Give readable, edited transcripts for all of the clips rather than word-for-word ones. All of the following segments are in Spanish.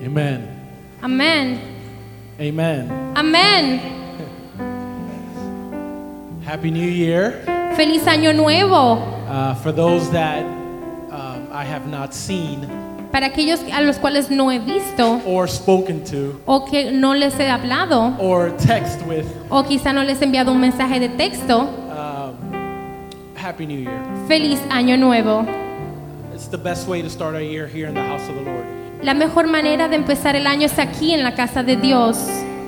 Amen. Amén. Amen. Amén. Happy New Year. Feliz año nuevo. For those that I have not seen Para aquellos a los cuales no he visto or spoken to o que no les he hablado or text with, o quizá no les he enviado un mensaje de texto, Happy New Year. feliz año nuevo. It's the best way to start our year here in the house of the Lord. La mejor manera de empezar el año es aquí en la casa de Dios.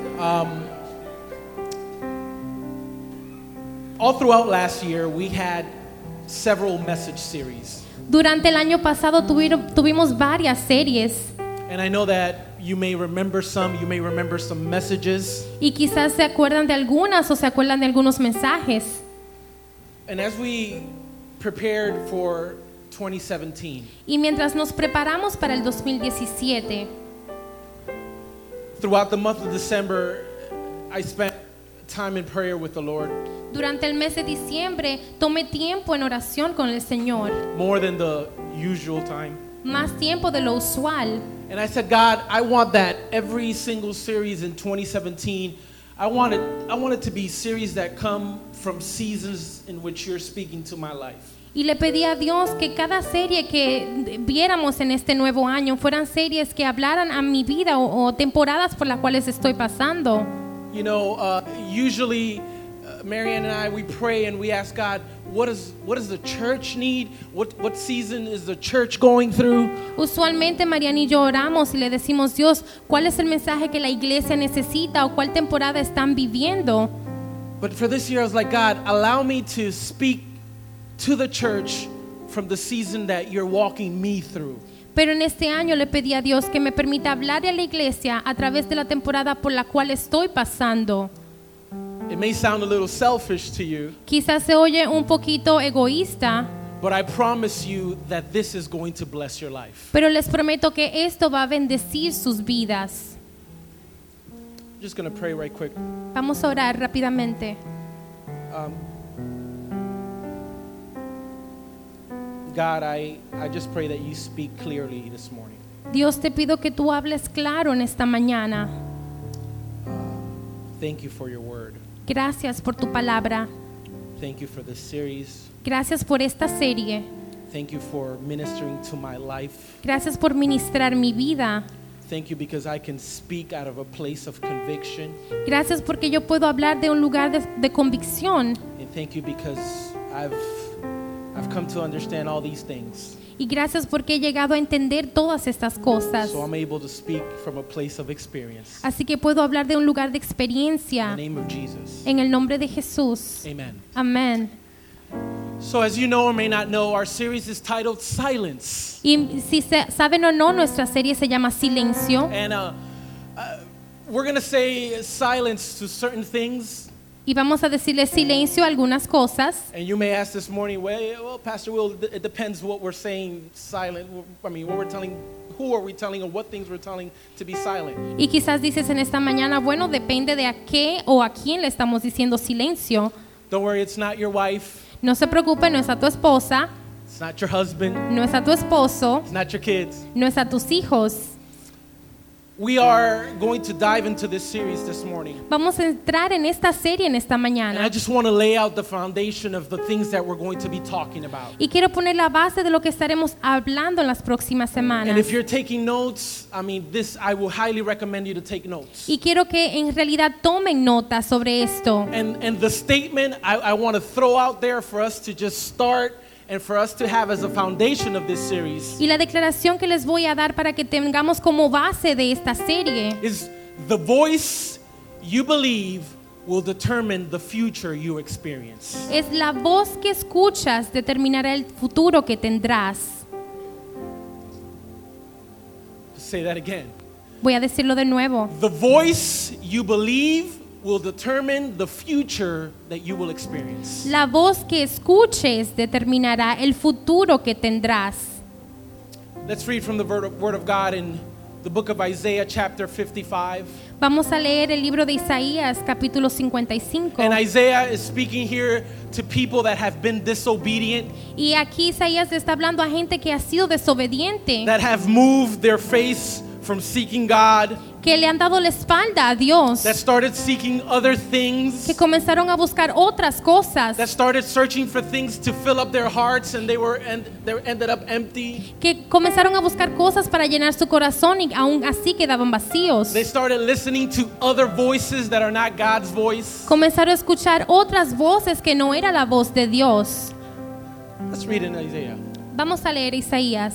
All throughout last year, we had several message series. Durante el año pasado tuvimos varias series And I know that you may remember some messages. y quizás se acuerdan de algunas o se acuerdan de algunos mensajes. And as we prepared for 2017, Y mientras nos preparamos para el 2017, throughout the month of December, I spent time in prayer with the Lord, durante el mes de diciembre tomé tiempo en oración con el Señor, more than the usual time. más tiempo de lo usual. And I said, God, I want that every single series in 2017, I want it to be series that come from seasons in which you're speaking to my life. Y le pedí a Dios que cada serie que viéramos en este nuevo año fueran series que hablaran a mi vida o temporadas por las cuales estoy pasando. You know, usually Marianne and I, we pray and we ask God, what does the church need? What season is the church going through? Usualmente Mariana y yo oramos y le decimos, Dios, ¿cuál es el mensaje que la iglesia necesita o cuál temporada están viviendo? But for this year, I was like, God, allow me to speak to the church from the season that you're walking me through. Pero en este año le pedí a Dios que me permita hablar a la iglesia a través de la temporada por la cual estoy pasando. It may sound a little selfish to you, Quizás se oye un poquito egoísta, but I promise you that this is going to bless your life. pero les prometo que esto va a bendecir sus vidas. I'm just going to pray right quick. Vamos a orar rápidamente. God, I just pray that you speak clearly this morning. Dios, te pido que tú hables claro en esta mañana. Thank you for your word. Gracias por tu palabra. Thank you for this series. Gracias por esta serie. Thank you for ministering to my life. Gracias por ministrar mi vida. Thank you because I can speak out of a place of conviction. Gracias porque yo puedo hablar de un lugar de convicción. And thank you because I've come to understand all these things. Y gracias porque he llegado a entender todas estas cosas. So I'm able to speak from a place of experience. Así que puedo hablar de un lugar de experiencia. In the name of Jesus. En el nombre de Jesús. Amen. Amén. So as you know or may not know, our series is titled Silence. Y si saben o no, nuestra serie se llama Silencio. And we're going to say silence to certain things. Y vamos a decirle silencio a algunas cosas. And you may ask this morning, well, Pastor Will, it depends what we're saying silent. I mean, what we're telling, who are we telling, or what things we're telling to be silent. Y quizás dices en esta mañana, bueno, depende de a qué o a quién le estamos diciendo silencio. Don't worry, it's not your wife. No se preocupe, no es a tu esposa, It's not your husband. no es a tu esposo, It's not your kids. no es a tus hijos. We are going to dive into this series this morning. Vamos a entrar en esta serie en esta And I mañana. just want to lay out the foundation of the things that we're going to be talking about. Y quiero poner la base de lo que estaremos hablando en las próximas And semanas. if you're taking notes, I mean, I will highly recommend you to take notes. Y quiero que en realidad tomen nota sobre esto. And the statement I want to throw out there for us to just start and for us to have as a foundation of this series Y la declaración que les voy a dar para que tengamos como base de esta serie is the voice you believe will determine the future you experience. es: la voz que escuchas determinará el futuro que tendrás. Say that again. Voy a decirlo de nuevo. The voice you believe will determine the future that you will experience. La voz que escuches determinará el futuro que tendrás. Let's read from the word of God in the book of Isaiah chapter 55. Vamos a leer el libro de Isaías, capítulo 55. And Isaiah is speaking here to people that have been disobedient, Y aquí Isaías está hablando a gente que ha sido desobediente, that have moved their face from seeking God, que le han dado la espalda a Dios, that started seeking other things, que comenzaron a buscar otras cosas, that started searching for things to fill up their hearts and they ended up empty. que comenzaron a buscar cosas para llenar su corazón y aún así quedaban vacíos. They started listening to other voices that are not God's voice. Comenzaron a escuchar otras voces que no era la voz de Dios. Let's read in Isaiah. Vamos a leer Isaías.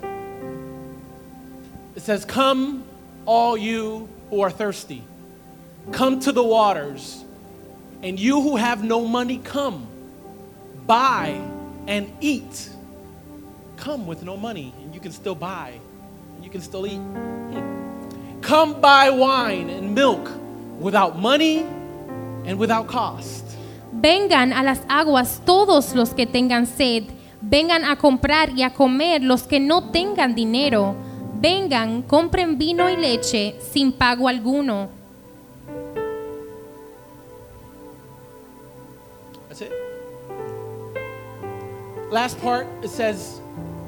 It says, "Come, all you who are thirsty, come to the waters, and you who have no money, come, buy and eat." Come with no money, and you can still buy, and you can still eat. Come buy wine and milk without money and without cost. Vengan a las aguas todos los que tengan sed. Vengan a comprar y a comer los que no tengan dinero. Vengan, compren vino y leche sin pago alguno. That's it. Last part, it says,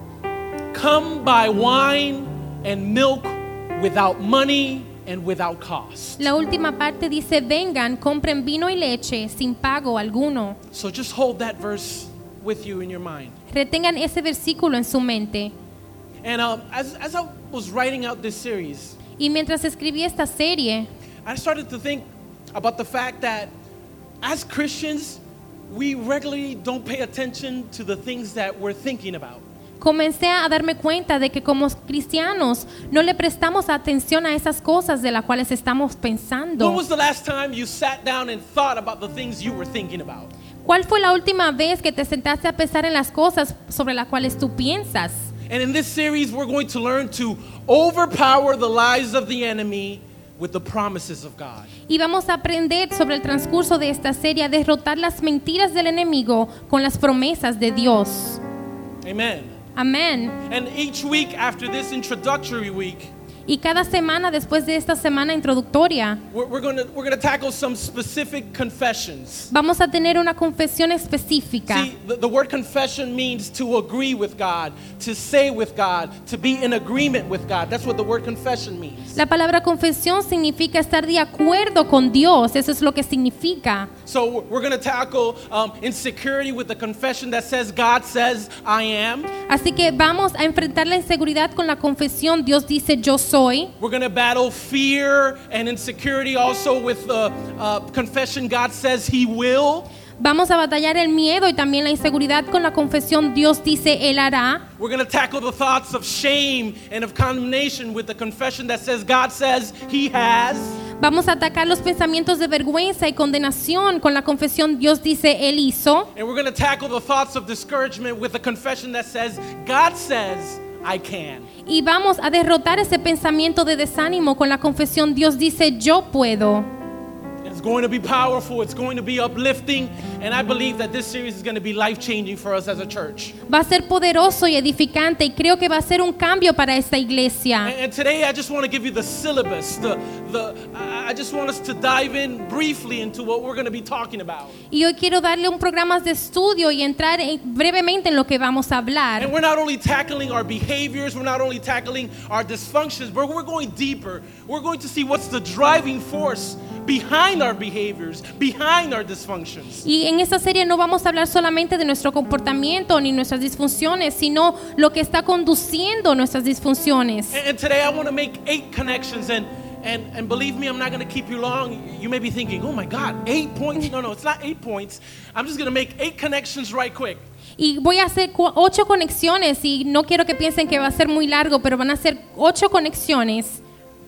"Come buy wine and milk without money and without cost." La última parte dice, vengan, compren vino y leche sin pago alguno. So just hold that verse with you in your mind. Retengan ese versículo en su mente. And as I was writing out this series, Y mientras escribí esta serie, I started to think about the fact that as Christians, we regularly don't pay attention to the things that we're thinking about. comencé a darme cuenta de que como cristianos no le prestamos atención a esas cosas de las cuales estamos When pensando. was the last time you sat down and thought about the things you were thinking about? ¿Cuál fue la última vez que te sentaste a pensar en las cosas sobre las cuales tú piensas? And in this series, we're going to learn to overpower the lies of the enemy with the promises of God. Y vamos a aprender sobre el transcurso de esta serie a derrotar las mentiras del enemigo con las promesas de Dios. Amen. Amén. And each week after this introductory week, Y cada semana después de esta semana introductoria, we're going to tackle some specific confessions. vamos a tener una confesión específica. See, the word confession means to agree with God, to say with God, to be in agreement with God. That's what the word confession means. La palabra confesión significa estar de acuerdo con Dios. Eso es lo que significa. So we're going to tackle insecurity with the confession that says, God says, I am. Así que vamos a enfrentar la inseguridad con la confesión. Dios dice, yo soy. We're going to battle fear and insecurity also with the confession, God says He will. Vamos a batallar el miedo y también la inseguridad con la confesión. Dios dice, Él hará. We're going to tackle the thoughts of shame and of condemnation with the confession that says, God says He has. Vamos a atacar los pensamientos de vergüenza y condenación con la confesión. Dios dice, Él hizo. And we're going to tackle the thoughts of discouragement with the confession that says, God says I can. Y vamos a derrotar ese pensamiento de desánimo con la confesión. Dios dice, yo puedo. It's going to be powerful. It's going to be uplifting. And I believe that this series is going to be life-changing for us as a church. Va a ser poderoso y edificante y creo que va a ser un cambio para esta iglesia. And today I just want to give you the syllabus. I just want us to dive in briefly into what we're going to be talking about. Y hoy quiero darle un programa de estudio y entrar brevemente en lo que vamos a hablar. And we're not only tackling our behaviors, we're not only tackling our dysfunctions, but we're going deeper. We're going to see what's the driving force behind our behaviors, behind our dysfunctions. Y en esta serie no vamos a hablar solamente de nuestro comportamiento ni nuestras disfunciones, sino lo que está conduciendo nuestras disfunciones. And today I want to make 8 connections, and believe me, I'm not going to keep you long. You may be thinking, oh my God, 8 points? No, it's not 8 points. I'm just going to make 8 connections right quick. Y voy a hacer 8 conexiones y no quiero que piensen que va a ser muy largo, pero van a ser 8 conexiones.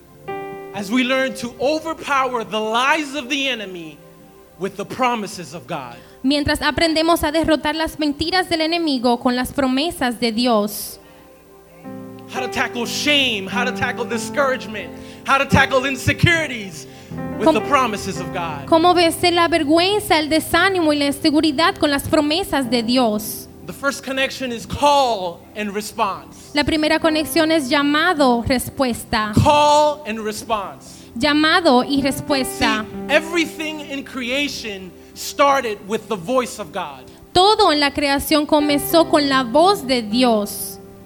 As we learn to overpower the lies of the enemy with the promises of God. Mientras aprendemos a derrotar las mentiras del enemigo con las promesas de Dios. How to tackle shame, how to tackle discouragement, how to tackle insecurities with the promises of God. Cómo vencer la vergüenza, el desánimo y la inseguridad con las promesas de Dios. The first connection is call and response. La primera conexión es llamado, respuesta. Call and response. Llamado y See, respuesta. everything in creation started with the voice of God. Todo en la creación comenzó con la voz de Dios.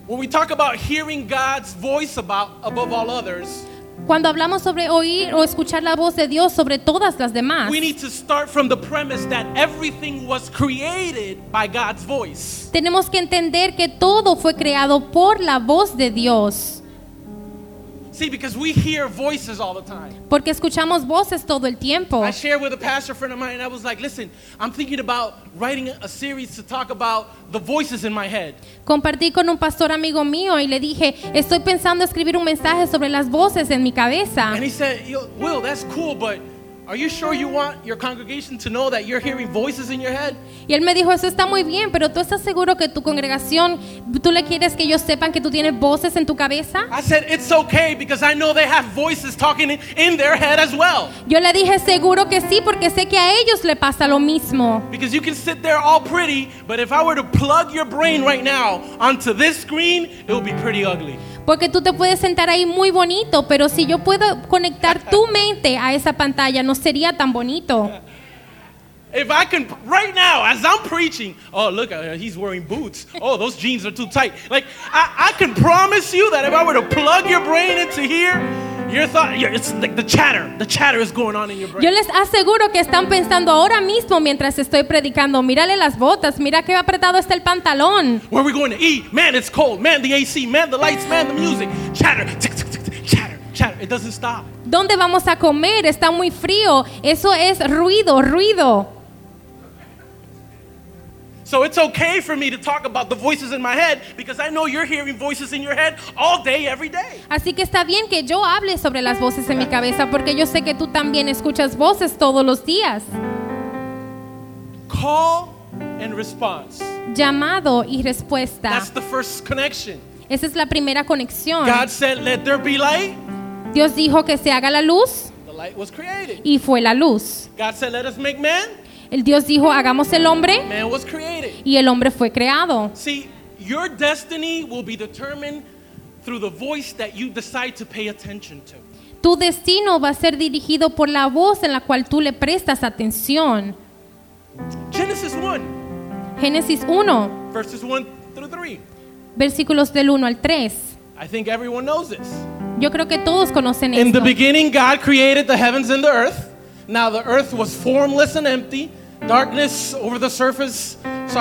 When we talk about hearing God's voice above all others, Cuando hablamos sobre oír o escuchar la voz de Dios sobre todas las demás, we need to start from the premise that everything was created by God's voice. tenemos que entender que todo fue creado por la voz de Dios. See, because we hear voices all the time. Porque escuchamos voces todo el tiempo. I shared with a pastor friend of mine, and I was like, listen, I'm thinking about writing a series to talk about the voices in my head. Compartí con un pastor amigo mío y le dije, estoy pensando escribir un mensaje sobre las voces en mi cabeza. And he said, Will, that's cool, but are you sure you want your congregation to know that you're hearing voices in your head? Y él me dijo, eso está muy bien, pero ¿tú estás seguro que tu congregación, tú le quieres que ellos sepan que tú tienes voces en tu cabeza? I said, it's okay because I know they have voices talking in their head as well. Yo le dije, seguro que sí, porque sé que a ellos le pasa lo mismo. Because you can sit there all pretty, but if I were to plug your brain right now onto this screen, it would be pretty ugly. Porque tú te puedes sentar ahí muy bonito, pero si yo puedo conectar tu mente a esa pantalla, no sería tan bonito. If I can, right now, as I'm preaching, oh, look, he's wearing boots. Oh, those jeans are too tight. Like, I can promise you that if I were to plug your brain into here, your thought, it's like the chatter is going on in your brain. Yo les aseguro que están pensando ahora mismo mientras estoy predicando, mírale las botas, mira qué apretado está el pantalón. Where are we going to eat? Man, it's cold. Man, the AC. Man, the lights. Man, the music. Chatter, chatter, chatter. It doesn't stop. ¿Dónde vamos a comer? Está muy frío. Eso es ruido, ruido. So it's okay for me to talk about the voices in my head because I know you're hearing voices in your head all day, every day. Así que está bien que yo hable sobre las voces en mi cabeza porque yo sé que tú también escuchas voces todos los días. Call and response. Llamado y respuesta. That's the first connection. Esa es la primera conexión. God said, let there be light. Dios dijo que se haga la luz The light was created. y fue la luz. God said, let us make man. El Dios dijo, hagamos el hombre Man was created. y el hombre fue creado. See, your destiny will be determined through the voice that you decide to pay attention to. Tu destino va a ser dirigido por la voz en la cual tú le prestas atención. Genesis 1, Génesis 1, verses 1 through 3. versículos del 1 al 3. I think everyone knows this. Yo creo que todos conocen In the esto. beginning, God created the heavens and the earth. Now the earth was formless and empty. Darkness was over the surface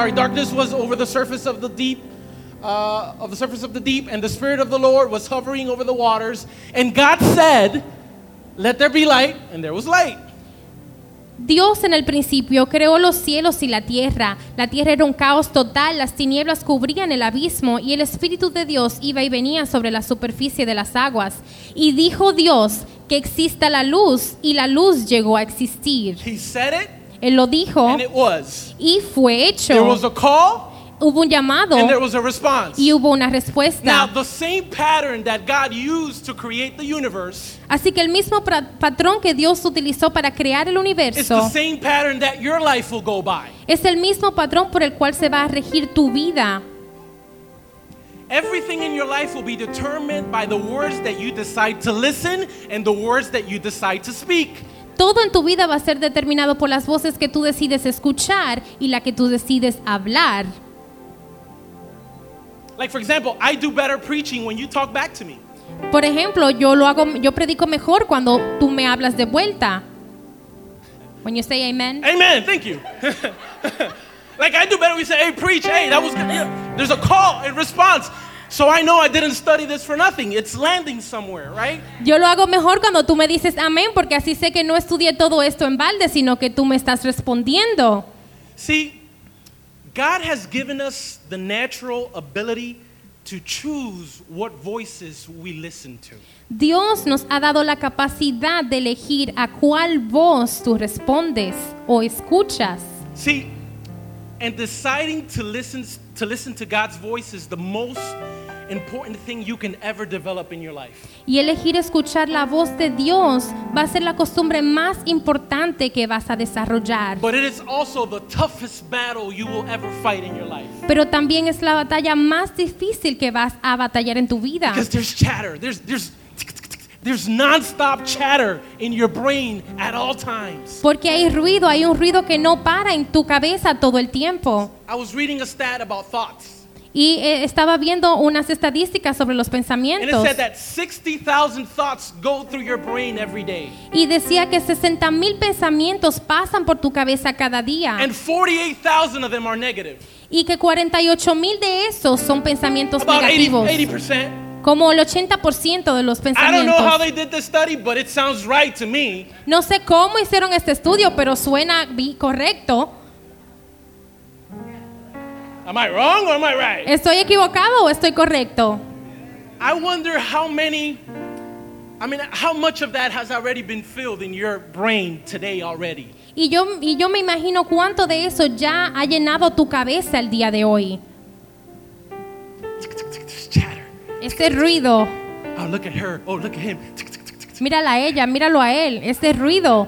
of the deep, and the Spirit of the Lord was hovering over the waters. And God said, let there be light, and there was light. Dios en el principio creó los cielos y la tierra. La tierra era un caos total, las tinieblas cubrían el abismo y el Espíritu de Dios iba y venía sobre la superficie de las aguas. Y dijo Dios que exista la luz y la luz llegó a existir. He said it, Él lo dijo and it was. y fue hecho. There was a call, Hubo un llamado and there was a response. y hubo una Now, respuesta. the same pattern that God used to create the universe Así que el mismo patrón que Dios utilizó para crear el is universo the same pattern that your life will go by. es el mismo patrón por el cual se va a regir tu vida. Everything in your life will be determined by the words that you decide to listen and the words that you decide to speak. Todo en tu vida va a ser determinado por las voces que tú decides escuchar y la que tú decides hablar. Like, for example, I do better preaching when you talk back to me. Por ejemplo, yo predico mejor cuando tú me hablas de vuelta. When you say amen. Amen. Thank you. Like, I do better when you say, hey, preach. Hey, that was good. Yeah. There's a call and response. So I know I didn't study this for nothing. It's landing somewhere, right? Yo lo hago mejor cuando tú me dices amén, porque así sé que no estudié todo esto en balde, sino que tú me estás respondiendo. See, God has given us the natural ability to choose what voices we listen to. Dios nos ha dado la capacidad de elegir a cuál voz tú respondes o escuchas. See, and deciding to listen to God's voice is the most important thing you can ever develop in your life. Y elegir escuchar la voz de Dios va a ser la costumbre más importante que vas a desarrollar. But it is also the toughest battle you will ever fight in your life. Pero también es la batalla más difícil que vas a batallar en tu vida. Because there's chatter, there's non-stop chatter in your brain at all times. Porque hay un ruido que no para en tu cabeza todo el tiempo. I was reading a stat about thoughts. Y estaba viendo unas estadísticas sobre los And it pensamientos. said that 60,000 thoughts go through your brain every day. Y decía que 60,000 pensamientos pasan por tu cabeza cada día. And 48,000 of them are negative. Y que 48,000 de esos son pensamientos About negativos. 80%. Como el 80% de los I don't know how pensamientos. they did this study, but it sounds right to me. No sé cómo hicieron este estudio, pero suena correcto. Am I wrong or am I right? ¿Estoy equivocado o estoy correcto? I wonder how much of that has already been filled in your brain today already. Y yo me imagino cuánto de eso ya ha llenado tu cabeza el día de hoy. This chatter. Este ruido. Oh, look at her. Oh, look at him. Mírala a ella, míralo a él. Este ruido.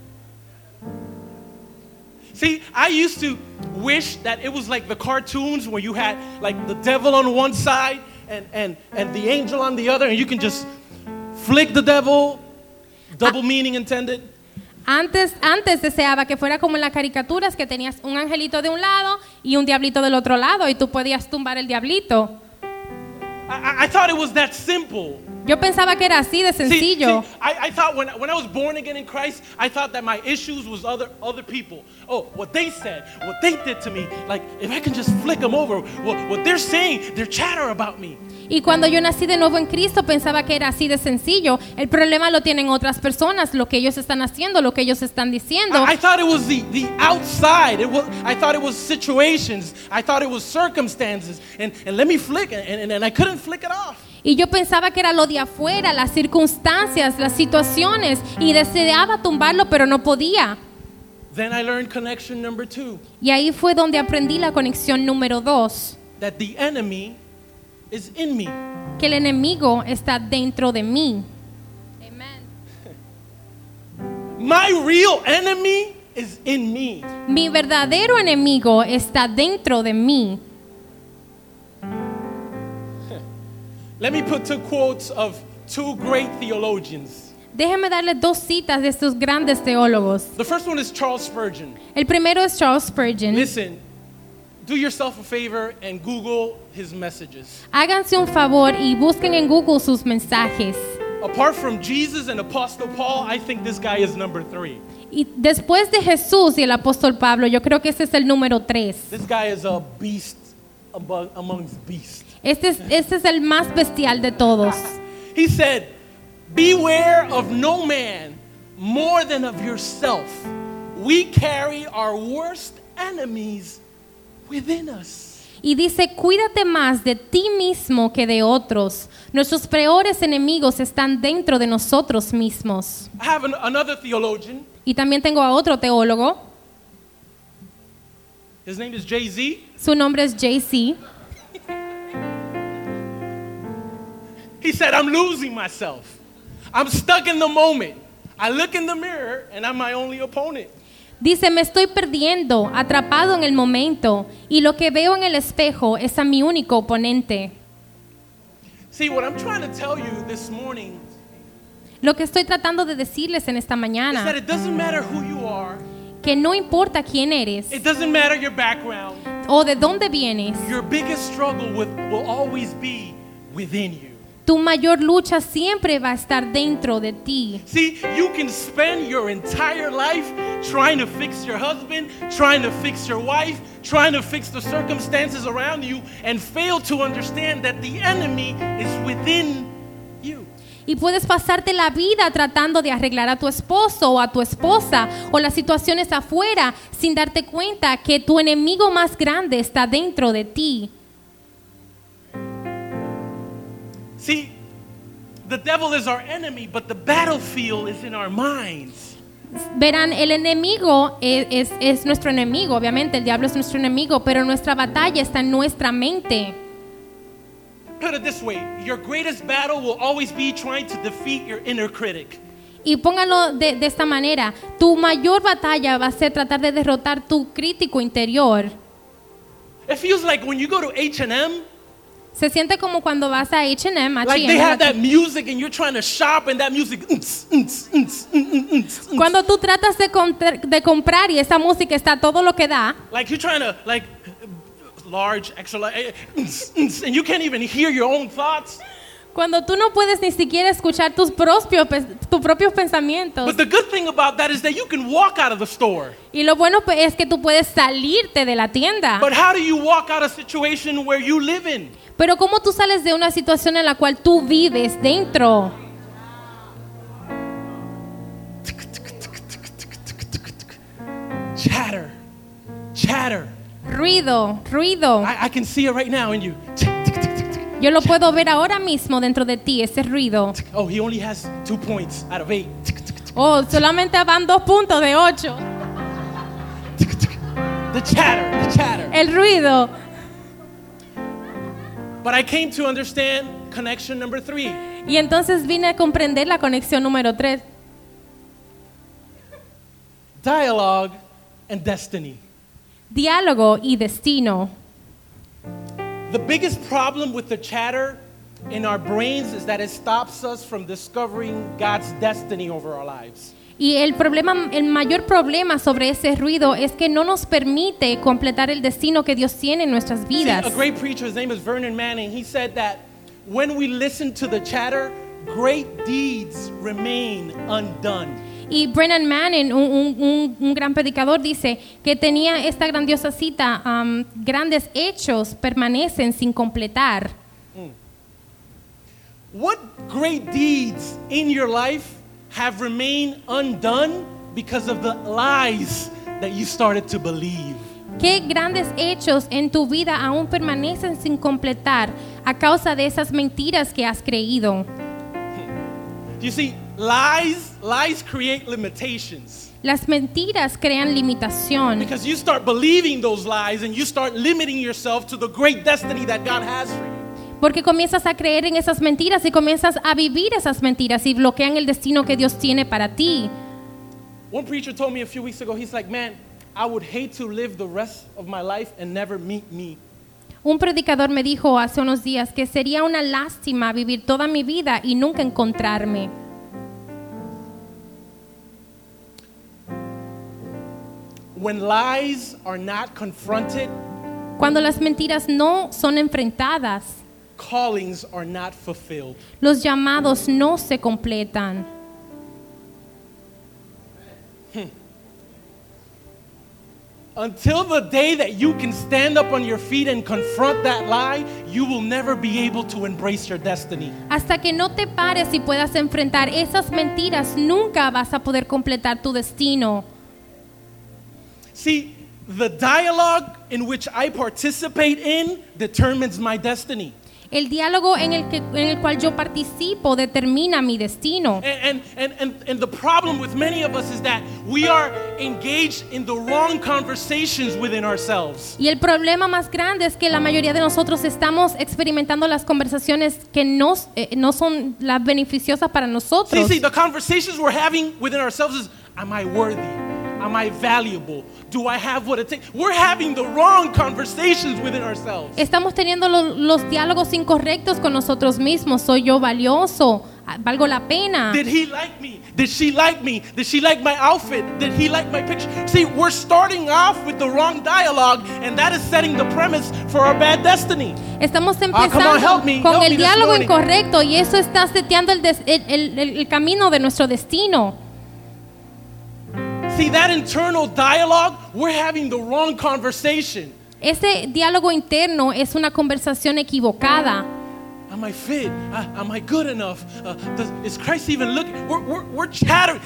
See, I used to wish that it was like the cartoons where you had like the devil on one side and the angel on the other, and you can just flick the devil, double meaning intended. Antes deseaba que fuera como en las caricaturas, que tenías un angelito de un lado y un diablito del otro lado y tú podías tumbar el diablito. I thought it was that simple. Yo pensaba que era así de sencillo. I thought when I was born again in Christ, I thought that my issues was other people. Oh, what they said, what they did to me. Like, if I can just flick them over, what they're saying, their chatter about me. Y cuando yo nací de nuevo en Cristo pensaba que era así de sencillo. El problema lo tienen otras personas, lo que ellos están haciendo, lo que ellos están diciendo. I thought it was the outside. I thought it was situations. I thought it was circumstances. And let me flick, and I couldn't flick it off. Y yo pensaba que era lo de afuera, las circunstancias, las situaciones, y deseaba tumbarlo, pero no podía. Then I learned connection number 2. Y ahí fue donde aprendí la conexión número 2, That the enemy is in me. que el enemigo está dentro de mí. My real enemy is in me. Mi verdadero enemigo está dentro de mí. Let me put 2 quotes of 2 great theologians. Déjeme darle 2 citas de estos grandes teólogos. The first one is Charles Spurgeon. El primero es Charles Spurgeon. Listen, do yourself a favor and Google his messages. Háganse un favor y busquen en Google sus mensajes. Apart from Jesus and Apostle Paul, I think this guy is number 3. Y después de Jesús y el apóstol Pablo, yo creo que ese es el número 3. This guy is a beast amongst beasts. Este es el más bestial de todos. He said, beware of no man more than of yourself. We carry our worst enemies within us. Y dice, cuídate más de ti mismo que de otros. Nuestros peores enemigos están dentro de nosotros mismos. I have another theologian. Y también tengo a otro teólogo. His name is Jay-Z. Su nombre es Jay-Z. He said, I'm losing myself. I'm stuck in the moment. I look in the mirror and I'm my only opponent. Dice, me estoy perdiendo, atrapado en el momento, y lo que veo en el espejo es a mi único oponente. See, what I'm trying to tell you this morning Lo que estoy tratando de decirles en esta is that mañana, it doesn't matter who you are. que no importa quién eres It doesn't matter your background. o de dónde vienes, Your biggest struggle will always be within you. tu mayor lucha siempre va a estar dentro de ti. See, you can spend your entire life trying to fix your husband, trying to fix your wife, trying to fix the circumstances around you, and fail to understand that the enemy is within you. Y puedes pasarte la vida tratando de arreglar a tu esposo o a tu esposa o las situaciones afuera sin darte cuenta que tu enemigo más grande está dentro de ti. See, the devil is our enemy, but the battlefield is in our minds. Verán, el enemigo es nuestro enemigo, obviamente el diablo es nuestro enemigo, pero nuestra batalla está en nuestra mente. Put it this way, your greatest battle will always be trying to defeat your inner critic. Y póngalo de esta manera, tu mayor batalla va a ser tratar de derrotar tu crítico interior. It feels like when you go to H&M, Se siente como cuando vas a H&M, a like they H&M, have that music and you're trying to shop and that music, cuando tú tratas de comprar y esa música está todo lo que da, like you're trying to like large, extra large, and you can't even hear your own thoughts. Cuando tú no puedes ni siquiera escuchar tus propios pensamientos. But the good thing about that is that you can walk out of the store. Y lo bueno es que tú puedes salirte de la tienda. But how do you walk out a situation where you live in? Pero ¿cómo tú sales de una situación en la cual tú vives dentro? Chatter, chatter. Ruido. I can see it right now in you. Yo lo puedo ver ahora mismo dentro de ti, ese ruido. Oh, he only has 2 points out of 8. Oh, solamente van 2 puntos de 8. The chatter. El ruido. But I came to understand connection number 3. Y entonces vine a comprender la conexión número 3. Dialogue and destiny. Diálogo y destino. The biggest problem with the chatter in our brains is that it stops us from discovering God's destiny over our lives. Y el mayor problema sobre ese ruido es que no nos permite completar el destino que Dios tiene en nuestras vidas. See, a great preacher, his name is Vernon Manning, he said that when we listen to the chatter, great deeds remain undone. Y Brennan Manning, un gran predicador, dice que tenía esta grandiosa cita, grandes hechos permanecen sin completar. What great deeds in your life have remained undone because of the lies that you started to believe? ¿Qué grandes hechos en tu vida aún permanecen sin completar a causa de esas mentiras que has creído? You see, lies create limitations. Las mentiras crean limitación. Because you start believing those lies and you start limiting yourself to the great destiny that God has for you. Porque comienzas a creer en esas mentiras y comienzas a vivir esas mentiras y bloquean el destino que Dios tiene para ti. One preacher told me a few weeks ago, he's like, man, I would hate to live the rest of my life and never meet me. Un predicador me dijo hace unos días que sería una lástima vivir toda mi vida y nunca encontrarme. When lies are not confronted, cuando las mentiras no son enfrentadas, callings are not fulfilled. Los llamados no se completan. Until the day that you can stand up on your feet and confront that lie, you will never be able to embrace your destiny. Hasta que no te pares y puedas enfrentar esas mentiras, nunca vas a poder completar tu destino. See, the dialogue in which I participate in determines my destiny. El diálogo en el cual yo participo determina mi destino. And the problem with many of us is that we are engaged in the wrong conversations within ourselves. Y el problema más grande es que la mayoría de nosotros estamos experimentando las conversaciones que no son las beneficiosas para nosotros. See, the conversations we're having within ourselves is, am I worthy? Am I valuable? Do I have what it takes? We're having the wrong conversations within ourselves. Estamos teniendo los diálogos incorrectos con nosotros mismos. ¿Soy yo valioso? ¿Valgo la pena? Did he like me? Did she like me? Did she like my outfit? Did he like my picture? See, we're starting off with the wrong dialogue, and that is setting the premise for our bad destiny. Estamos empezando con el diálogo incorrecto y eso está seteando el camino de nuestro destino. See, that internal dialogue, we're having the wrong conversation. Ese diálogo interno es una conversación equivocada. Am I fit? Am I good enough? Is Christ even looking? We're chattering.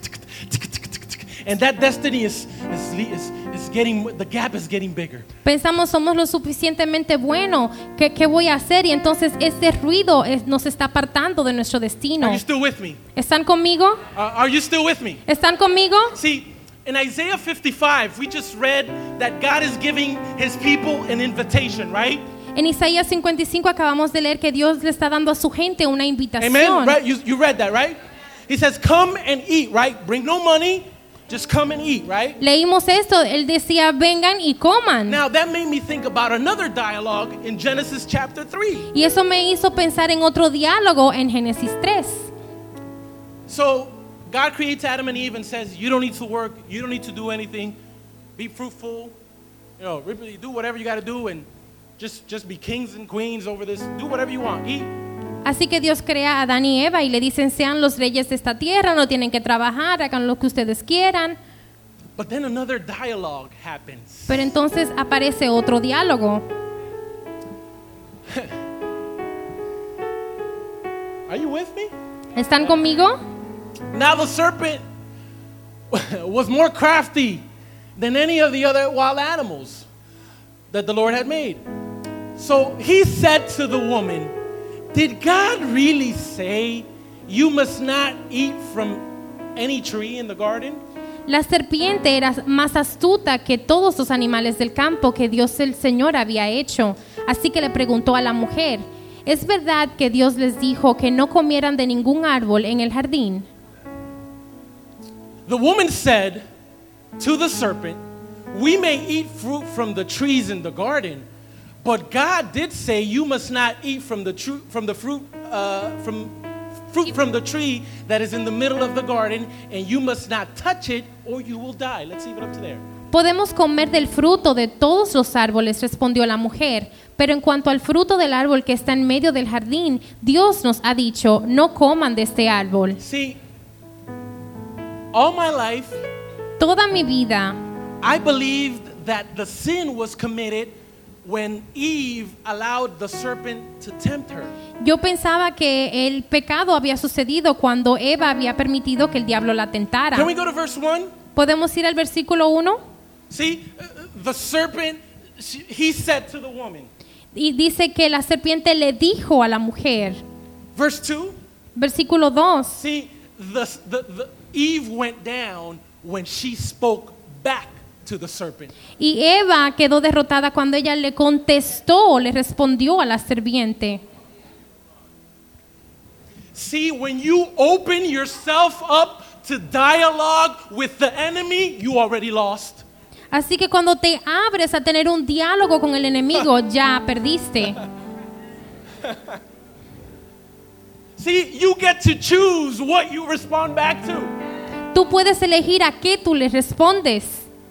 And that destiny is getting, the gap is getting bigger. Pensamos, somos lo suficientemente bueno. ¿Qué voy a hacer? Y entonces ese ruido nos está apartando de nuestro destino. Are you still with me? ¿Están conmigo? Are you still with me? ¿Están conmigo? See, in Isaiah 55, we just read that God is giving his people an invitation, right? En Isaías 55 acabamos de leer que Dios le está dando a su gente una invitación. Amen, right? You read that, right? He says, come and eat, right? Bring no money. Just come and eat, right? Leímos esto, él decía, vengan y coman. Now that made me think about another dialogue in Genesis chapter 3. Y eso me hizo pensar en otro diálogo en Génesis 3. So God creates Adam and Eve and says, you don't need to work, you don't need to do anything, be fruitful do whatever you got to do and just be kings and queens over this. Do whatever you want. Eat. Así que Dios crea a Adán y Eva y le dicen, sean los reyes de esta tierra, no tienen que trabajar, hagan lo que ustedes quieran. But then another dialogue happens. Pero entonces aparece otro diálogo. Are you with me? ¿Están conmigo? Now the serpent was more crafty than any of the other wild animals that the Lord had made. So he said to the woman, did God really say you must not eat from any tree in the garden? La serpiente era más astuta que todos los animales del campo que Dios el Señor había hecho. Así que le preguntó a la mujer, ¿es verdad que Dios les dijo que no comieran de ningún árbol en el jardín? The woman said to the serpent, we may eat fruit from the trees in the garden, but God did say you must not eat from the fruit from the tree that is in the middle of the garden, and you must not touch it or you will die. Let's leave it up to there. Podemos comer del fruto de todos los árboles, respondió la mujer, pero en cuanto al fruto del árbol que está en medio del jardín, Dios nos ha dicho, no coman de este árbol. See, all my life, Toda mi vida, I believed that the sin was committed when Eve allowed the serpent to tempt her. yo pensaba que el pecado había sucedido cuando Eva había permitido que el diablo la tentara. Can we go to verse 1? ¿Podemos ir al versículo 1? See, the serpent, he said to the woman. Y dice que la serpiente le dijo a la mujer. Verse 2, Versículo 2. see, the Eve went down when she spoke back to the serpent. Y Eva quedó derrotada cuando ella le contestó, le respondió a la serpiente. See, when you open yourself up to dialogue with the enemy, you already lost. Así que cuando te abres a tener un diálogo con el enemigo, ya perdiste. See, you get to choose what you respond back to. Tú puedes elegir a qué tú le respondes.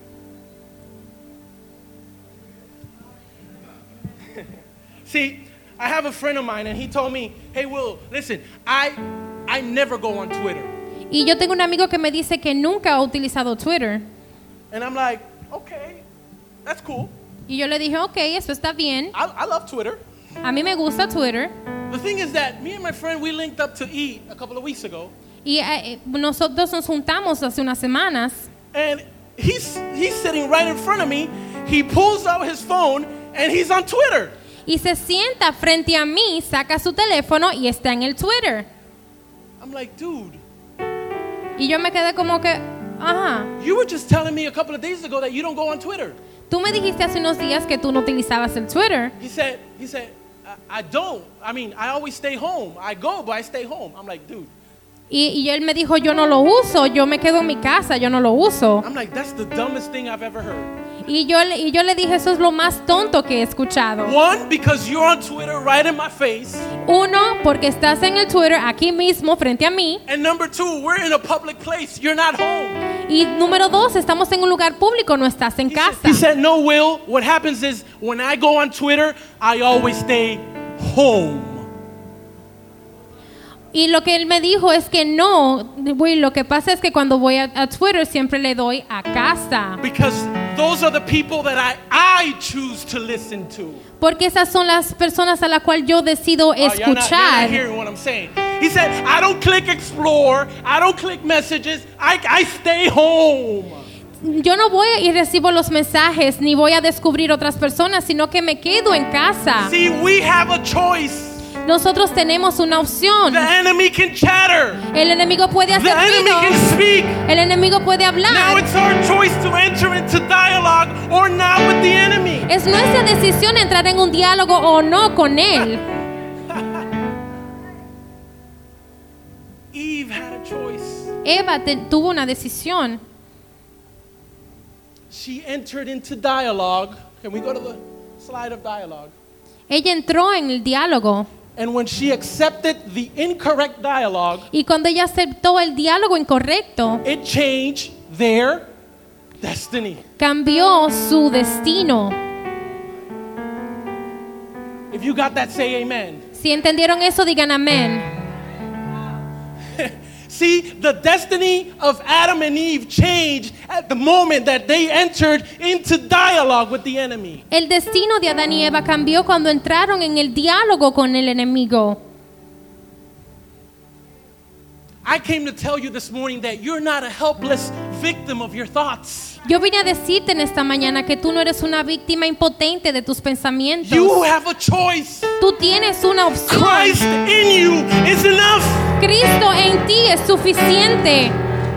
See, I have a friend of mine and he told me, hey Will, listen, I never go on Twitter. Y yo tengo un amigo que me dice que nunca ha utilizado Twitter. And I'm like, okay, that's cool. Y yo le dije, ok, eso está bien. I love Twitter. A mí me gusta Twitter. The thing is that me and my friend, we linked up to eat a couple of weeks ago. Y nosotros nos juntamos hace unas semanas. And he's sitting right in front of me. He pulls out his phone and he's on Twitter. Y se sienta frente a mí, saca su teléfono y está en el Twitter. I'm like, dude, Y yo me quedé como que, ajá. you were just telling me a couple of days ago that you don't go on Twitter. Tú me dijiste hace unos días que tú no utilizabas el Twitter. He said, I don't. I mean, I always stay home. I go, but I stay home. I'm like, dude. Y él me dijo, yo no lo uso, yo me quedo en mi casa, yo no lo uso. I'm like, that's the dumbest thing I've ever heard. Y yo le dije, eso es lo más tonto que he escuchado. One, because you're on Twitter right in my face. Uno, porque estás en el Twitter aquí mismo frente a mí. And number two, we're in a public place. You're not home. Y número dos, estamos en un lugar público, no estás en casa. He said, no, Will. What happens is when I go on Twitter, I always stay home. Y lo que él me dijo es que no, güey, lo que pasa es que cuando voy a Twitter siempre le doy a casa. Because those are the people that I choose to listen to. Porque esas son las personas a las cuales yo decido Oh, you're not escuchar. hearing what I'm saying. He said, I don't click explore. I don't click messages. I stay home. Yo no voy y recibo los mensajes, ni voy a descubrir otras personas, sino que me quedo en casa. See, we have a choice. Nosotros tenemos una opción. The enemy can chatter. El enemigo puede The hacer enemy ruido. can speak. El enemigo puede Now hablar. it's our choice to enter into dialogue or not with the enemy. Es nuestra decisión entrar en un diálogo o no con él. Eve had a choice. Eva tuvo una decisión. She entered into dialogue. Can we go to the slide of dialogue? Ella entró en el diálogo. And when she accepted the incorrect dialogue, Y cuando ella aceptó el diálogo incorrecto, it changed their destiny. Cambió su destino. If you got that, say amen. Si entendieron eso, digan amén. See, the destiny of Adam and Eve changed at the moment that they entered into dialogue with the enemy. El destino de Adán y Eva cambió cuando entraron en el diálogo con el enemigo. I came to tell you this morning that you're not a helpless victim of your thoughts. Yo vine a decirte en esta mañana que tú no eres una víctima impotente de tus pensamientos. You have a choice. Tú tienes una opción. Christ in you is enough. Cristo en ti es suficiente.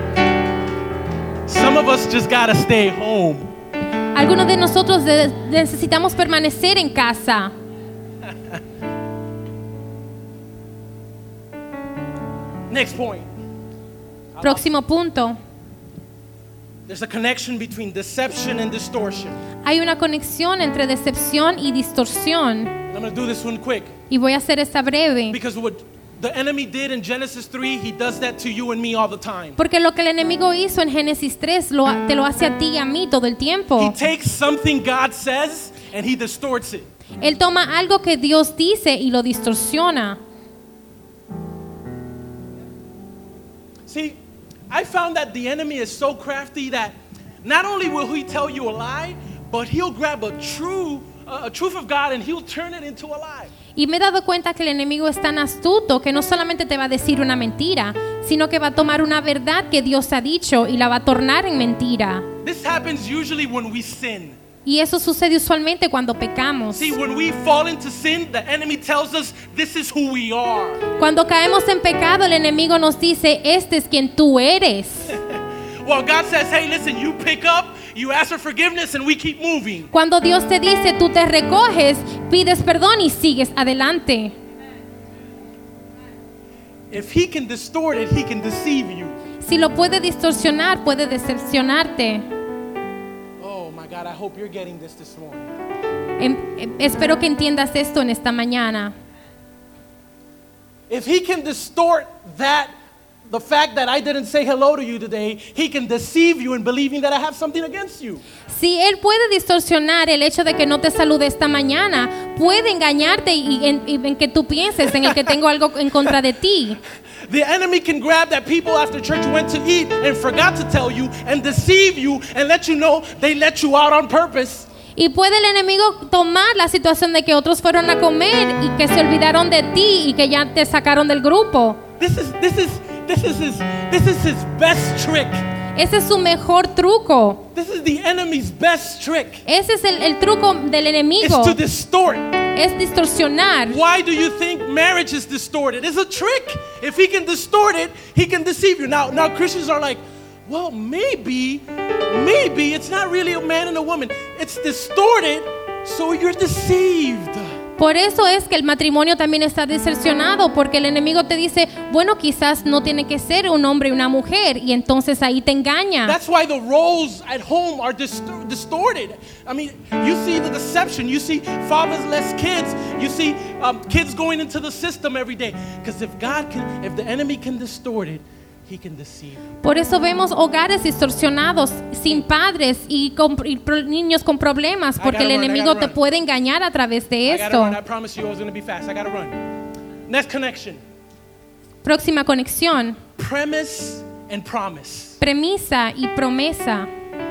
Some of us just gotta stay home. Algunos de nosotros necesitamos permanecer en casa. Next point. Próximo punto. There's a connection between deception and distortion. Hay una conexión entre decepción y distorsión. I'm going to do this one quick. Y voy a hacer esta breve. Because what the enemy did in Genesis 3, he does that to you and me all the time. Porque lo que el enemigo hizo en Génesis 3 te lo hace a ti y a mí todo el He tiempo. takes something God says and he distorts it. Él toma algo que Dios dice y lo distorsiona. See, I found that the enemy is so crafty that not only will he tell you a lie, but he'll grab a truth of God and he'll turn it into a lie. Y me he dado cuenta que el enemigo es tan astuto que no solamente te va a decir una mentira, sino que va a tomar una verdad que Dios ha dicho y la va a tornar en mentira. This happens usually when we sin. Y eso sucede usualmente cuando pecamos. See, when we fall into sin, the enemy tells us this is who we are. Cuando caemos en pecado, el enemigo nos dice, este es quien tú eres. Well, God says, hey, listen, you pick up, you ask for forgiveness, and we keep moving. Cuando Dios te dice, tú te recoges, pides perdón y sigues adelante. If he can distort it, he can deceive you. Si lo puede distorsionar, puede decepcionarte. Oh my God, I hope you're getting this morning. Espero que entiendas esto en esta mañana. If he can distort the fact that I didn't say hello to you today, he can deceive you in believing that I have something against you. Si él puede distorsionar el hecho de que no te salude esta mañana, puede engañarte y en que tú pienses en el que tengo algo en contra de ti. The enemy can grab that people after church went to eat and forgot to tell you and deceive you and let you know they let you out on purpose. Y puede el enemigo tomar la situación de que otros fueron a comer y que se olvidaron de ti y que ya te sacaron del grupo. This is his best trick. Ese es su mejor truco. This is the enemy's best trick. Ese es el truco del enemigo. It's to distort. Es distorsionar. Why do you think marriage is distorted? It's a trick. If he can distort it, he can deceive you. Now Christians are like, well, maybe it's not really a man and a woman. It's distorted, so you're deceived. Por eso es que el matrimonio también está distorsionado, porque el enemigo te dice, bueno, quizás no tiene que ser un hombre y una mujer, y entonces ahí te engaña. That's why the roles at home are distorted. I mean, you see the deception. You see fathers less kids. You see kids going into the system every day. Because if the enemy can distort it, he can deceive you. Por eso vemos hogares distorsionados, sin padres y niños con problemas, porque el enemigo te puede engañar a través de esto. I promise you I was going to be fast. I got to run. Next connection. Próxima conexión. Premise and promise. Premisa y promesa.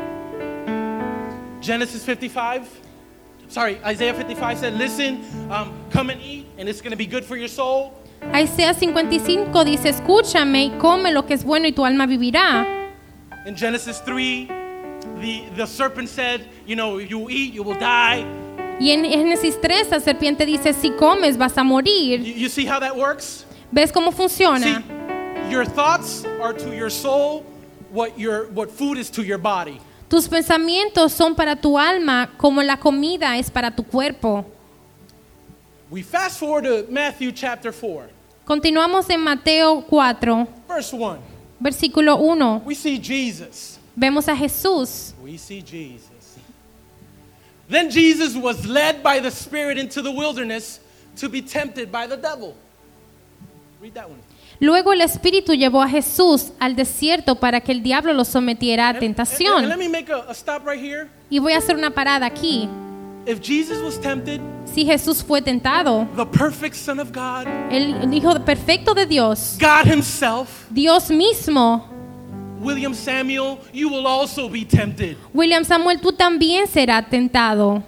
Isaiah 55 said, listen, come and eat, and it's going to be good for your soul. Isaías 55 dice, escúchame y come lo que es bueno y tu alma vivirá. In Genesis 3, the serpent said, you will eat, you will die. Y en Génesis 3 la serpiente dice, si comes vas a morir. You see how that works? ¿Ves cómo funciona? See, your thoughts are to your soul what food is to your body. Tus pensamientos son para tu alma como la comida es para tu cuerpo. We fast forward to Matthew chapter 4. Continuamos en Mateo 4, Verse 1. versículo 1. We see Jesus. Vemos a Jesús. We see Jesus. Then Jesus was led by the Spirit into the wilderness to be tempted by the devil. Read that one. Luego el Espíritu llevó a Jesús al desierto para que el diablo lo sometiera a And tentación. let me make a stop right here. Y voy a hacer una parada aquí. If Jesus was tempted, Si Jesús fue tentado, the perfect Son of God, el Hijo perfecto de Dios, God himself, Dios mismo, William Samuel, you will also be tempted. William Samuel, tú también serás tentado.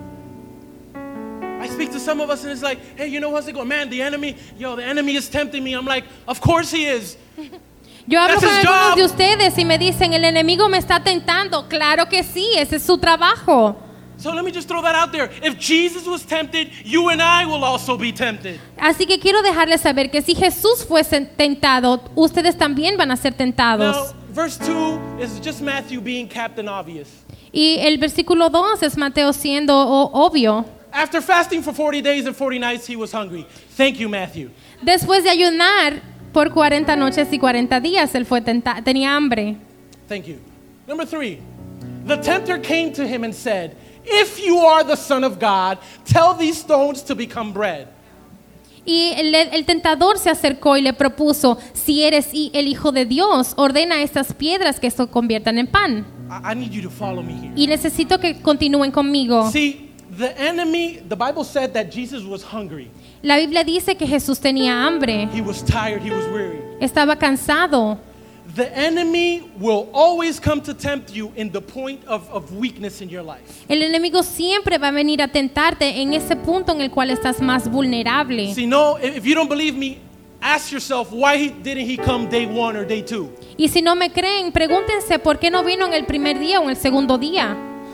I speak to some of us and it's like, hey, you know what's it going? Man, the enemy is tempting me. I'm like, of course he is. Yo hablo That's con his algunos job. de ustedes y me dicen, el enemigo me está tentando. Claro que sí, ese es su trabajo. So let me just throw that out there. If Jesus was tempted, you and I will also be tempted. Así que quiero dejarles saber que si Jesús fuese tentado, ustedes también van a ser Now, tentados. verse 2 is just Matthew being Captain Obvious. Y el versículo 2 es Mateo siendo obvio. After fasting for 40 days and 40 nights, he was hungry. Thank you, Matthew. Después de ayunar por 40 noches y 40 días, él fue tenía hambre. Thank you. Number 3, the tempter came to him and said, if you are the Son of God, tell these stones to become bread. Y el tentador se acercó y le propuso, si eres el Hijo de Dios, ordena a estas piedras que se conviertan en pan. I need you to follow me here. Y necesito que continúen conmigo. See, the Bible said that Jesus was hungry. La Biblia dice que Jesús tenía hambre, He was tired, he was weary. estaba cansado. The enemy will always come to tempt you in the point of weakness in your life. El enemigo siempre va a venir a tentarte en ese punto en el cual estás más vulnerable. See, no, if you don't believe me, ask yourself, why didn't he come day 1 or day 2? Y si no me creen, pregúntense por qué no vino en el primer día o en el segundo día.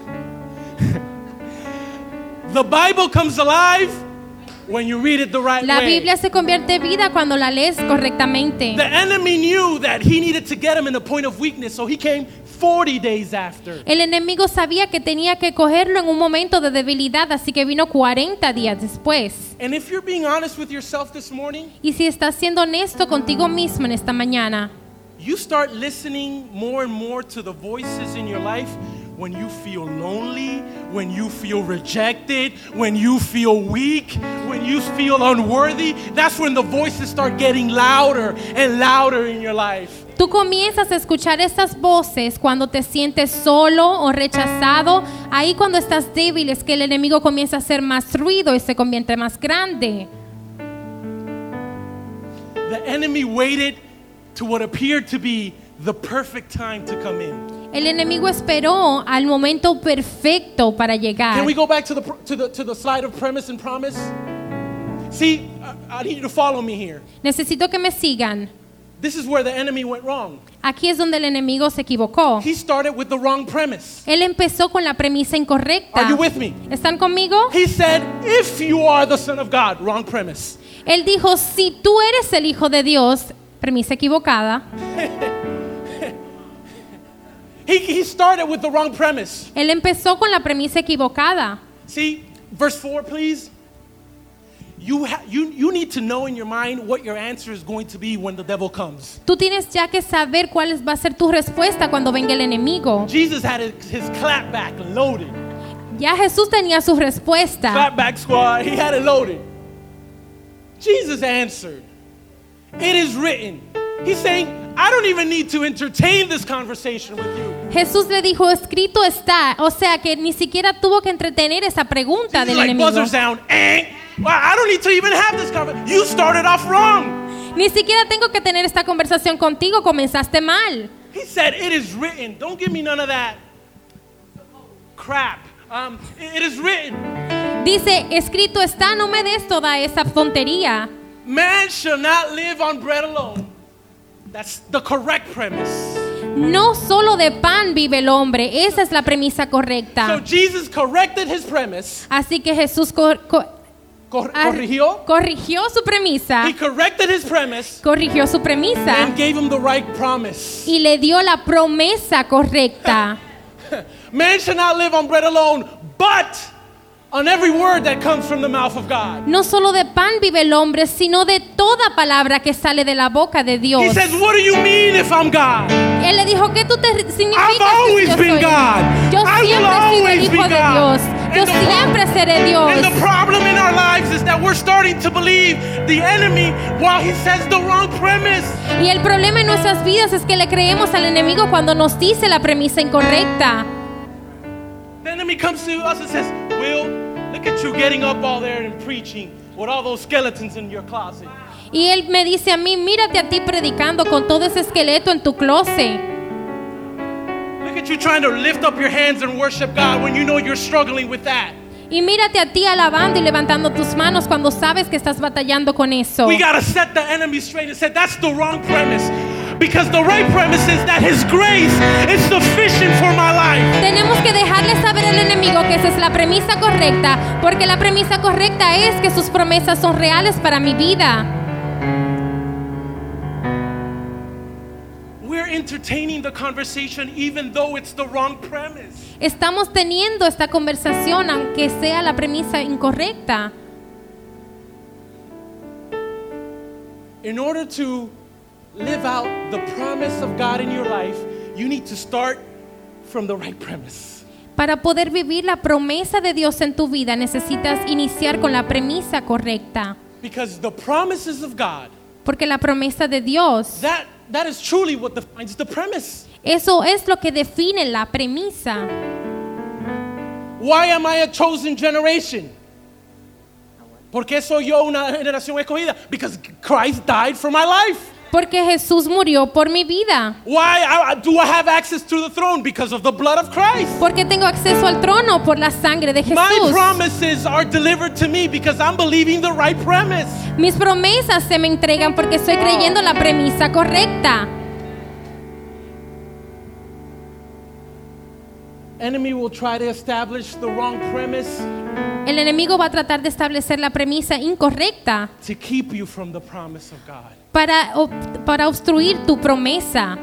The Bible comes alive when you read it the right La way. Biblia se convierte en vida cuando la lees correctamente. The enemy knew that he needed to get him in a point of weakness, so he came 40 days after. El enemigo sabía que tenía que cogerlo en un momento de debilidad, así que vino 40 días después. And if you're being honest with yourself this morning, Y si estás siendo honesto contigo mismo en esta mañana, you start listening more and more to the voices in your life when you feel lonely, when you feel rejected, when you feel weak, when you feel unworthy. That's when the voices start getting louder and louder in your life. tú comienzas a escuchar estas voces cuando te sientes solo o rechazado. Ahí cuando estás débil es que el enemigo comienza a hacer más ruido y se convierte más grande. The enemy waited to what appeared to be the perfect time to come in. El enemigo esperó al momento perfecto para llegar. Can we go back to the slide of premise and promise? See, I need you to follow me here. Necesito que me sigan. This is where the enemy went wrong. Aquí es donde el enemigo se equivocó. He started with the wrong premise. Él empezó con la premisa incorrecta. Are you with me? ¿Están conmigo? He said, if you are the Son of God, wrong premise. Él dijo, si tú eres el Hijo de Dios, premisa equivocada. He started with the wrong premise. Él empezó con la premisa equivocada. See, verse 4, please. You need to know in your mind what your answer is going to be when the devil comes. Tú tienes ya que saber cuál va a ser tu respuesta cuando venga el enemigo. Jesus had his clapback loaded. Ya Jesús tenía su respuesta. Clapback squad, he had it loaded. Jesus answered, it is written. He's saying, I don't even need to entertain this conversation with you. Jesús le dijo, escrito está. O sea que ni siquiera tuvo que entretener esa pregunta Jesus del like enemigo. buzzer sound, Well, I don't need to even have this conversation. You started off wrong. Ni siquiera tengo que tener esta conversación contigo, comenzaste mal. He said, it is written. Don't give me none of that crap. It is written. Dice, escrito está, no me des toda esa tontería. Man shall not live on bread alone. That's the correct premise. No solo de pan vive el hombre, esa es la premisa So correcta. Jesus corrected his premise. Así que Jesús corrigió su premisa, He corrected his premise corrigió su premisa and gave him the right promise. y le dio la promesa correcta. Man shall not live on bread alone, but on every word that comes from the mouth of God. No solo de pan vive el hombre, sino de toda palabra que sale de la boca de Dios. He says, what do you mean if I'm God? Él le dijo, ¿qué tú te significa I've que always yo been soy? God. Yo I will siempre he sido el always Hijo be de God. Dios. Yo siempre seré Dios. And the problem in our lives is that we're starting to believe the enemy while he says the wrong premise. Y el problema en nuestras vidas es que le creemos al enemigo cuando nos dice la premisa incorrecta. The enemy comes to us and says, Will, look at you getting up all there and preaching with all those skeletons in your closet. Y él me dice a mí, mírate a ti predicando con todo ese esqueleto en tu closet. Look at you trying to lift up your hands and worship God when you know you're struggling with that. Y mírate a ti alabando y levantando tus manos cuando sabes que estás batallando con eso. We gotta set the enemy straight and say that's the wrong premise. Because the right premise is that His grace is sufficient for my life. Tenemos que dejarle saber al enemigo que esa es la premisa correcta, porque la premisa correcta es que sus promesas son reales para mi vida. We're entertaining the conversation even though it's the wrong premise. Estamos teniendo esta conversación aunque sea la premisa incorrecta. In order to live out the promise of God in your life, you need to start from the right premise. Para poder vivir la promesa de Dios en tu vida, necesitas iniciar con la premisa correcta. Because the promises of God, Porque la promesa de Dios, that is truly what defines the premise. eso es lo que define la premisa. Why am I a chosen generation? ¿Por qué soy yo una generación escogida? Because Christ died for my life. Porque Jesús murió por mi vida. Why do I have access to the throne? Because of the blood of Christ. Porque tengo acceso al trono por la sangre de My Jesús. promises are delivered to me because I'm believing the right premise. Mis promesas se me entregan porque estoy creyendo la premisa correcta. Enemy will try to establish the wrong premise El enemigo va a tratar de establecer la premisa incorrecta to keep you from the promise of God. para obstruir tu promesa.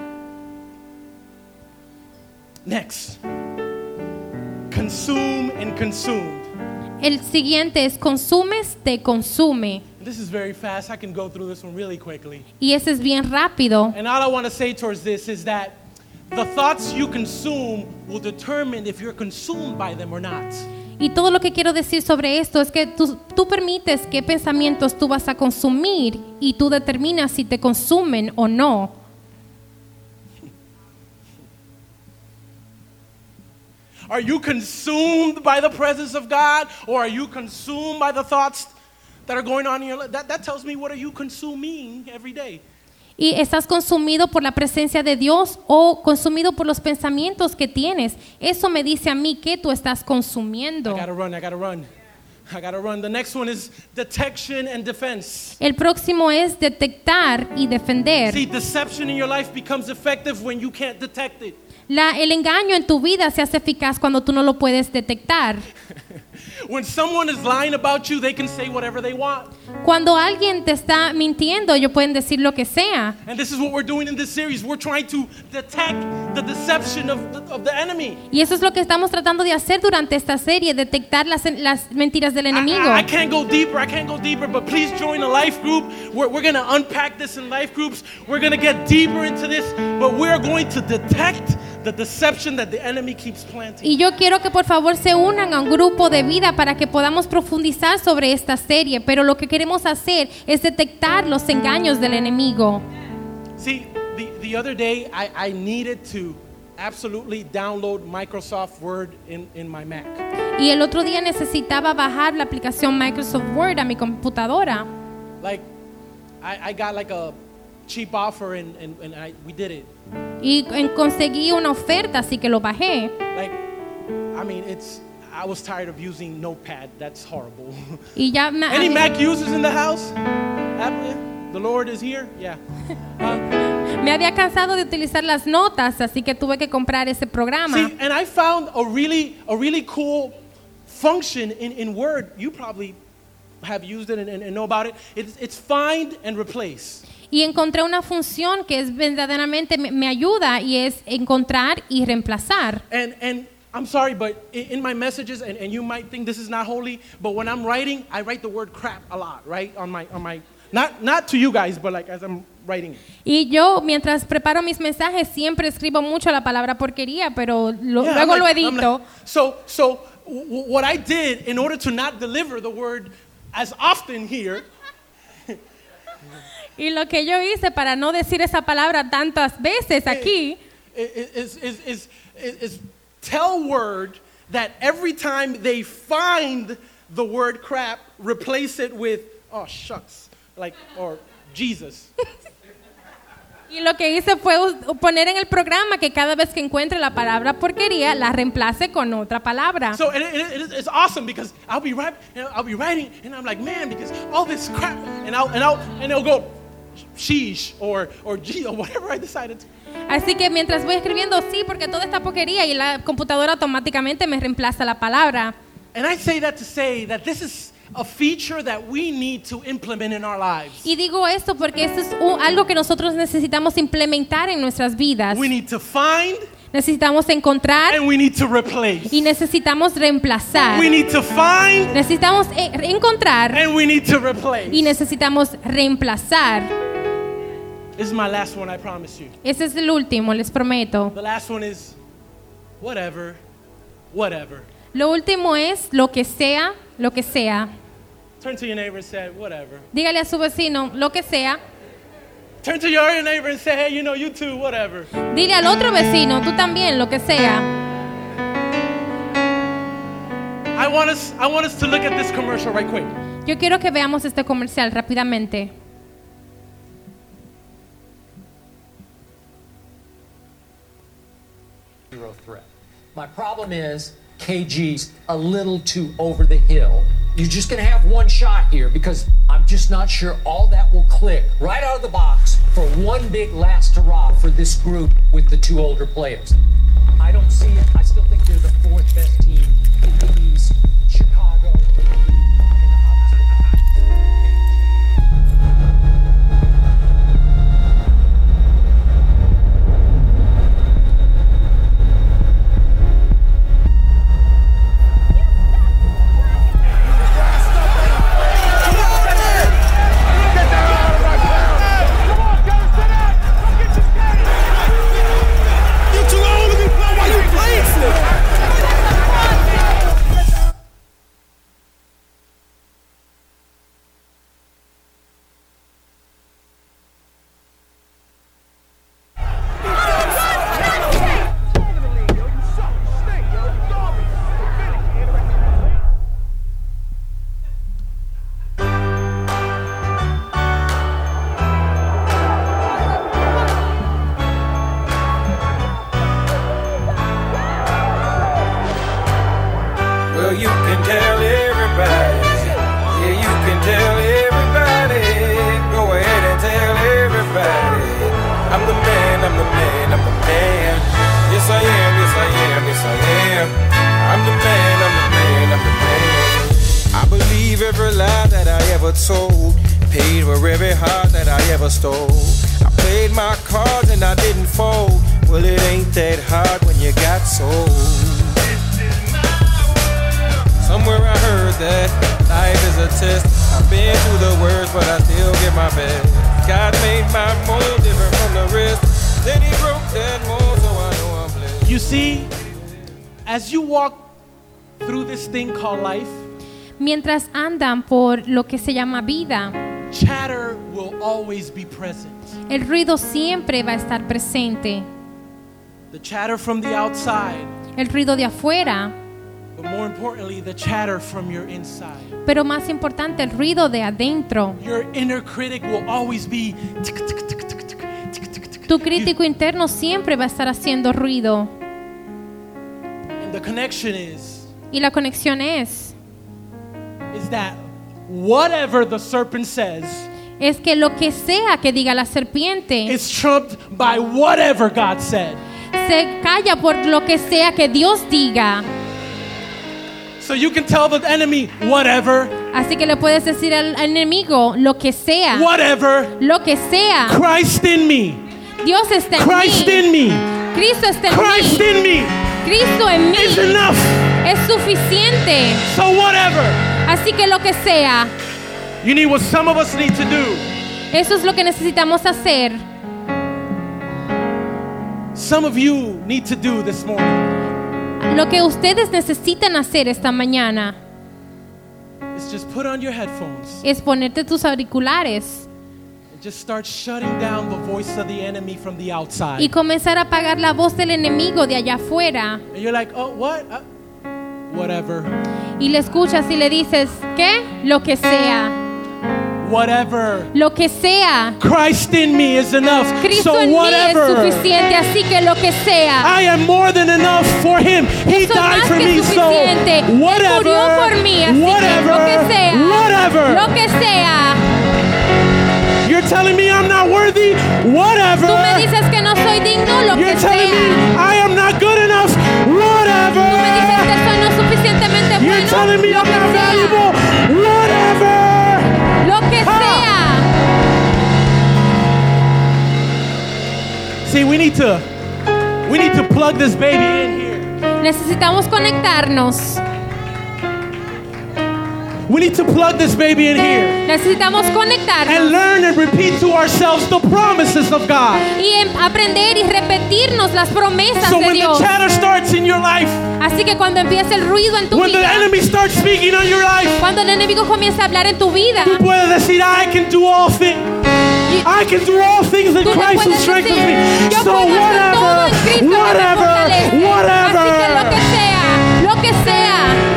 Next, consume and consumed. El siguiente es consumes, te consume. This is very fast. I can go through this one really quickly. Y ese es bien rápido. And all I want to say towards this is that the thoughts you consume will determine if you're consumed by them or not. Y todo lo que quiero decir sobre esto es que tú permites qué pensamientos tú vas a consumir y tú determinas si te consumen o no. Are you consumed by the presence of God, or are you consumed by the thoughts that are going on in your life? That tells me what are you consuming every day. Y estás consumido por la presencia de Dios o consumido por los pensamientos que tienes. Eso me dice a mí que tú estás consumiendo. I gotta run. The next one is detection and defense. El próximo es detectar y defender. See, deception in your life becomes effective when you can't detect it. El engaño en tu vida se hace eficaz cuando tú no lo puedes detectar. When someone is lying about you, they can say whatever they want. Cuando alguien te está mintiendo, ellos pueden decir lo que sea. And this is what we're doing in this series. We're trying to detect the deception of the enemy. Y eso es lo que estamos tratando de hacer durante esta serie, detectar las mentiras del enemigo. I can't go deeper, but please join a life group. We're going to unpack this in life groups. We're going to get deeper into this, but we're going to detect the deception that the enemy keeps planting. Y yo quiero que por favor se unan a un grupo de vida para que podamos profundizar sobre esta serie, pero lo que queremos hacer es detectar los engaños del enemigo. See, the other day I needed to absolutely download Microsoft Word in my Mac. Y el otro día necesitaba bajar la aplicación Microsoft Word a mi computadora. Like I got like a cheap offer and we did it. Y conseguí una oferta, así que lo bajé. Like, I mean, I was tired of using Notepad. That's horrible. Y ya Any Mac users in the house? The Lord is here? Yeah. me había cansado de utilizar las notas, así que tuve que comprar ese programa. See, and I found a really cool function in Word. You probably have used it and know about it. It's find and replace. Y encontré una función que es verdaderamente me ayuda y es encontrar y reemplazar. And I'm sorry, but in my messages, and you might think this is not holy, but when I'm writing, I write the word crap a lot, right? On my not to you guys, but like as I'm writing. Y yo mientras preparo mis mensajes siempre escribo mucho la palabra porquería, pero luego like, lo edito. So what I did in order to not deliver the word as often here Y lo que yo hice para no decir esa palabra tantas veces aquí is tell word that every time they find the word crap, replace it with, oh, shucks, like, or Jesus. y lo que hice fue poner en el programa que cada vez que encuentre la palabra porquería la reemplace con otra palabra. So it's awesome because I'll be writing and I'm like, man, because all this crap, and it'll go sheesh or gee or whatever I decided to. Así que mientras voy escribiendo sí porque toda esta porquería y la computadora automáticamente me reemplaza la palabra. And I say that to say that this is a feature that we need to implement in our lives. Y digo esto porque esto es algo que nosotros necesitamos implementar en nuestras vidas. We need to find Necesitamos encontrar and we need to replace. y necesitamos reemplazar. We need to find Necesitamos encontrar and we need to replace. y necesitamos reemplazar. This is my last one, I promise you. Ese es el último, les prometo. The last one is whatever. Lo último es lo que sea, lo que sea. Turn to your neighbor and say, whatever. Dígale a su vecino, lo que sea. Turn to your other neighbor and say, hey, you too, whatever. Dile al otro vecino, tú también, lo que sea. I want us to look at this commercial right quick. Yo quiero que veamos este comercial rápidamente. Threat. My problem is KG's a little too over the hill. You're just going to have one shot here because I'm just not sure all that will click right out of the box for one big last hurrah for this group with the two older players. I don't see it. I still think they're the fourth best team in the East. Chicago, Indy, and obviously told, paid for every heart that I ever stole. I played my cards and I didn't fold. Well, it ain't that hard when you got sold. Somewhere I heard that life is a test. I've been through the worst, but I still get my best. God made my mold different from the rest. Then he broke that mold, so I know I'm blessed. You see, as you walk through this thing called life, mientras andan por lo que se llama vida, chatter will always be present. el ruido siempre va a estar presente. The chatter from the outside, El ruido de afuera, but more importantly, the chatter from your inside. pero más importante, el ruido de adentro. Your inner critic will always be Tu crítico interno siempre va a estar haciendo ruido. and the connection is Y la conexión es that whatever the serpent says que lo que sea que diga la serpiente is trumped by whatever God said. se calla por lo que sea que Dios diga. So you can tell the enemy whatever, Así que le puedes decir al enemigo lo que sea, whatever, lo que sea. Christ in me, Dios está en Christ mí. in me, Cristo está en Christ mí. in me Cristo en mí is enough. es suficiente. So whatever. Así que lo que sea, You need what some of us need to do. eso es lo que necesitamos hacer. Some of you need to do this morning. Lo que ustedes necesitan hacer esta mañana is just put on your headphones es ponerte tus auriculares and just start shutting down the voice of the enemy from the outside. y comenzar a apagar la voz del enemigo de allá afuera. And you're like, oh, what? Whatever. Y le escuchas y le dices, ¿qué? Lo que sea. Whatever. Lo que sea. Christ in me is enough. Cristo So en mí es whatever. suficiente, así que lo que sea. I am more than enough for him. He Soy died más for que me. So suficiente. Él whatever. murió por mí, así que Whatever. lo que sea. Whatever. Lo que sea. You're telling me I'm not worthy? Whatever. Tú me dices que no soy digno, lo You're que telling me sea. I am not good enough? Whatever. Tú me dices que soy no suficientemente You're bueno, telling me lo I'm que not sea. valuable? Whatever. Lo que sea. See, we need to plug this baby in here. Necesitamos conectarnos. We need to plug this baby in here Necesitamos and conectarnos learn and repeat to ourselves the promises of God. y aprender y repetirnos las promesas So de when the Dios. chatter starts in your life, Así que cuando empiece el ruido en tu when the vida, enemy starts speaking on your life, cuando el enemigo comienza a hablar en tu vida, tú puedes decir, I can do all things. I can do all things in tú le Christ who puedes strengthens decir, me. yo So puedo hacer todo en Cristo que me whatever, fortalece. Así que lo whatever. que sea, lo que sea.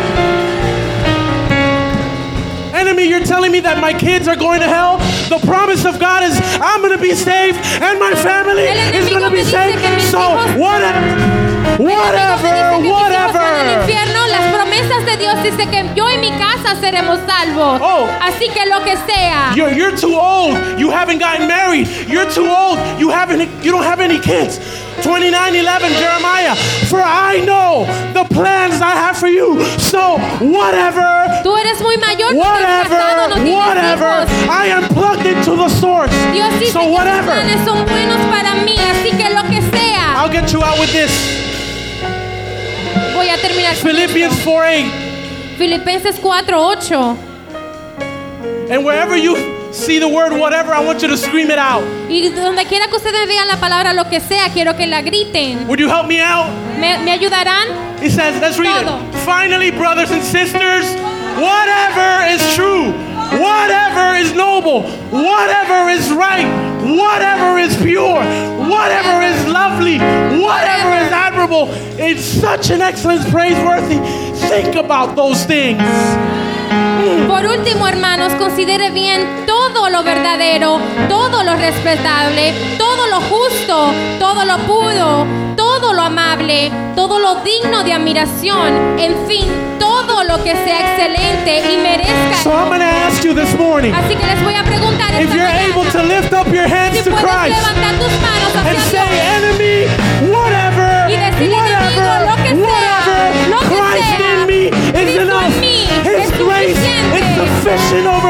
Enemy, you're telling me that my kids are going to hell? The promise of God is I'm going to be saved and my family El is enemigo going to me be dice saved. que mis So hijos- whatever, Al whatever. infierno, las promesas de Dios dice que yo y mi casa seremos salvos. Oh. Así que lo que sea. You're too old. You haven't gotten married. You're too old. You don't have any kids. 29:11 Jeremiah. For I know the plans I have for you. So whatever. Tú eres muy mayor, no te has casado, no tienes Whatever. hijos. I am plugged into the source. Dios dice So que tus whatever. planes son buenos para mí, así que lo que sea. I'll get you out with this. Voy a terminar con Philippians esto. 4:8. Filipenses 4:8. And wherever you see the word whatever, I want you to scream it out. Y donde quiera que ustedes vean la palabra lo que sea, quiero que la griten. Would you help me out? ¿Me ayudarán? He says, let's read Todo. it. Finally, brothers and sisters, whatever is true, whatever is noble, whatever is right, whatever is pure, whatever is lovely, whatever is admirable, it's such an excellence praiseworthy. Think about those things. Por último, hermanos, considere bien todo lo verdadero, todo lo respetable, todo lo justo, todo lo puro, todo lo amable, todo lo digno de admiración, en fin, todo lo que sea excelente y merezca. So I'm going to ask you this morning, Así que les voy a preguntar if esta you're mañana, able to lift up your hands si to puedes Christ levantar tus manos and hacia say, Dios enemy, whatever, y decirle, enemigo, lo que sea, whatever, lo que Christ sea, in me is Cristo enough. en mí His es grace suficiente. is sufficient over